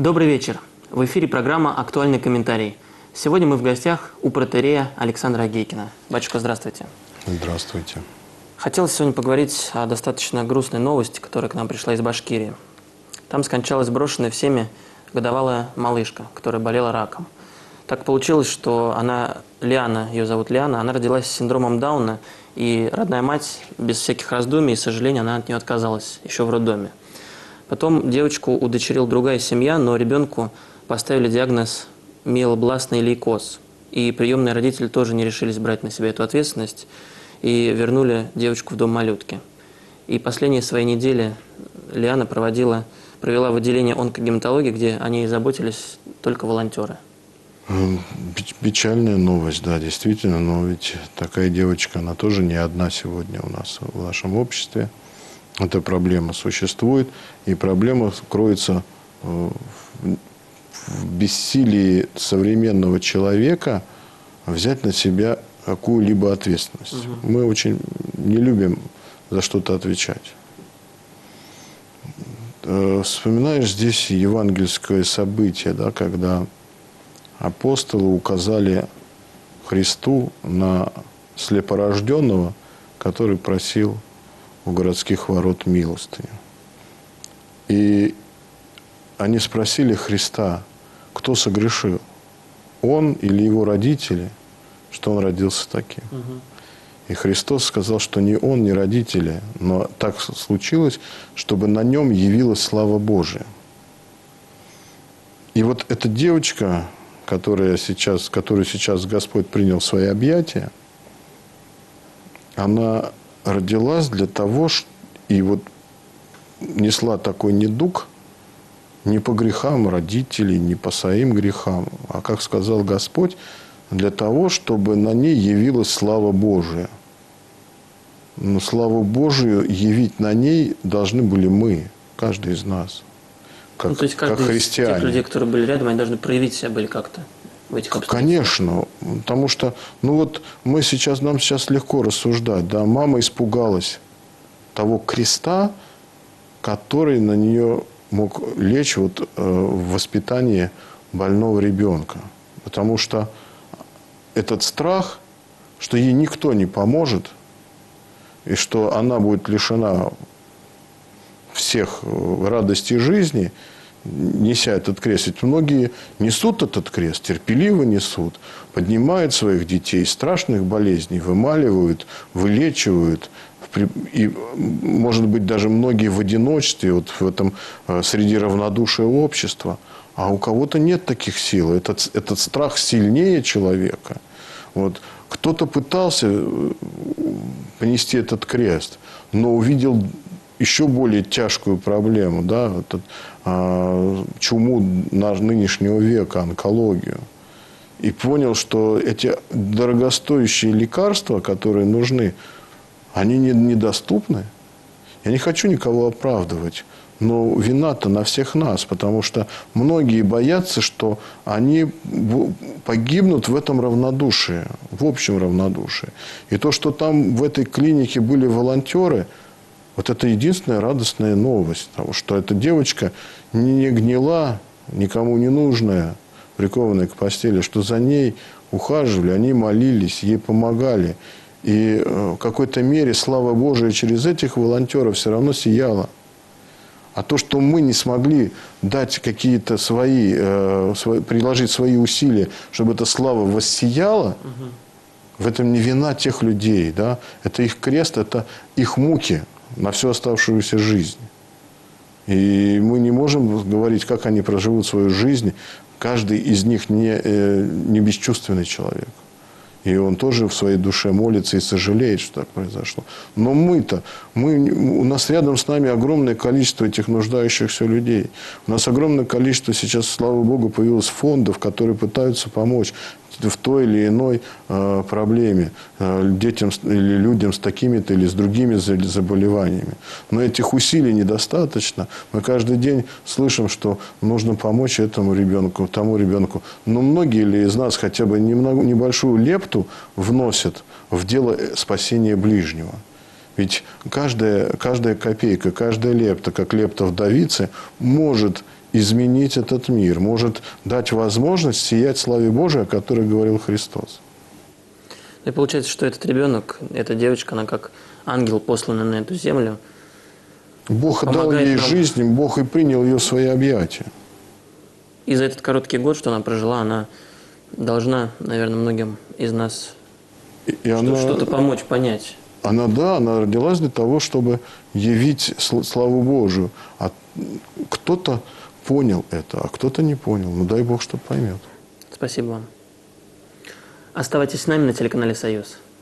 Добрый вечер. В эфире программа «Актуальный комментарий». Сегодня мы в гостях у протоиерея Александра Агейкина. Батюшка, здравствуйте. Здравствуйте. Хотелось сегодня поговорить о достаточно грустной новости, которая к нам пришла из Башкирии. Там скончалась брошенная всеми годовалая малышка, которая болела раком. Так получилось, что она, Лиана, ее зовут Лиана, она родилась с синдромом Дауна, и родная мать без всяких раздумий и сожалений, она от нее отказалась еще в роддоме. Потом девочку удочерила другая семья, но ребенку поставили диагноз миелобластный лейкоз. И приемные родители тоже не решились брать на себя эту ответственность и вернули девочку в дом малютки. И последние свои недели Лиана провела в отделении онкогематологии, где о ней заботились только волонтеры. Печальная новость, да, действительно, но ведь такая девочка, она тоже не одна сегодня у нас в нашем обществе. Эта проблема существует, и проблема кроется в бессилии современного человека взять на себя какую-либо ответственность. Мы очень не любим за что-то отвечать. Вспоминаешь здесь евангельское событие, да, когда апостолы указали Христу на слепорожденного, который просил у городских ворот милостыню. И они спросили Христа, кто согрешил, он или его родители, что он родился таким. И Христос сказал, что ни он, ни родители, но так случилось, чтобы на нем явилась слава Божия. И вот эта девочка, которую сейчас Господь принял в свои объятия, она родилась для того, и вот несла такой недуг не по грехам родителей, не по своим грехам, а, как сказал Господь, для того, чтобы на ней явилась слава Божия. Но славу Божию явить на ней должны были мы, каждый из нас, как, то есть каждый как христиане. из тех людей, которые были рядом, они должны проявить себя были как-то в этих обстоятельствах? Конечно, потому что, нам сейчас легко рассуждать, да, мама испугалась того креста, который на нее мог лечь в воспитании больного ребенка. Потому что этот страх, что ей никто не поможет, и что она будет лишена всех радостей жизни, неся этот крест. Ведь многие несут этот крест, терпеливо несут, поднимают своих детей из страшных болезней, вымаливают, вылечивают. И, может быть, даже многие в одиночестве, в этом, среди равнодушия общества. А у кого-то нет таких сил. Этот страх сильнее человека. Кто-то пытался понести этот крест, но увидел еще более тяжкую проблему, да, чуму нынешнего века, онкологию. И понял, что эти дорогостоящие лекарства, которые нужны, они недоступны. Я не хочу никого оправдывать, но вина-то на всех нас, потому что многие боятся, что они погибнут в этом равнодушии, в общем равнодушии. И то, что там в этой клинике были волонтеры, это единственная радостная новость, потому что эта девочка не гнила, никому не нужная, прикованная к постели, что за ней ухаживали, они молились, ей помогали. И в какой-то мере слава Божия через этих волонтеров все равно сияла. А то, что мы не смогли дать какие-то приложить свои усилия, чтобы эта слава воссияла, в этом не вина тех людей. Да? Это их крест, это их муки на всю оставшуюся жизнь. И мы не можем говорить, как они проживут свою жизнь. Каждый из них не бесчувственный человек. И он тоже в своей душе молится и сожалеет, что так произошло. Но у нас рядом с нами огромное количество этих нуждающихся людей. У нас огромное количество сейчас, слава Богу, появилось фондов, которые пытаются помочь в той или иной проблеме детям или людям с такими-то или с другими заболеваниями. Но этих усилий недостаточно. Мы каждый день слышим, что нужно помочь этому ребенку, тому ребенку. Но многие ли из нас хотя бы небольшую лепту вносят в дело спасения ближнего? Ведь каждая копейка, каждая лепта, как лепта вдовицы, может изменить этот мир, может дать возможность сиять славе Божией, о которой говорил Христос. И получается, что этот ребенок, эта девочка, она как ангел, посланный на эту землю. Бог дал ей жизнь, Бог и принял ее в свои объятия. И за этот короткий год, что она прожила, она должна, наверное, многим из нас что-то помочь, понять. Она родилась для того, чтобы явить славу Божию. А кто-то понял это, а кто-то не понял. Ну, дай Бог, что поймет. Спасибо вам. Оставайтесь с нами на телеканале «Союз».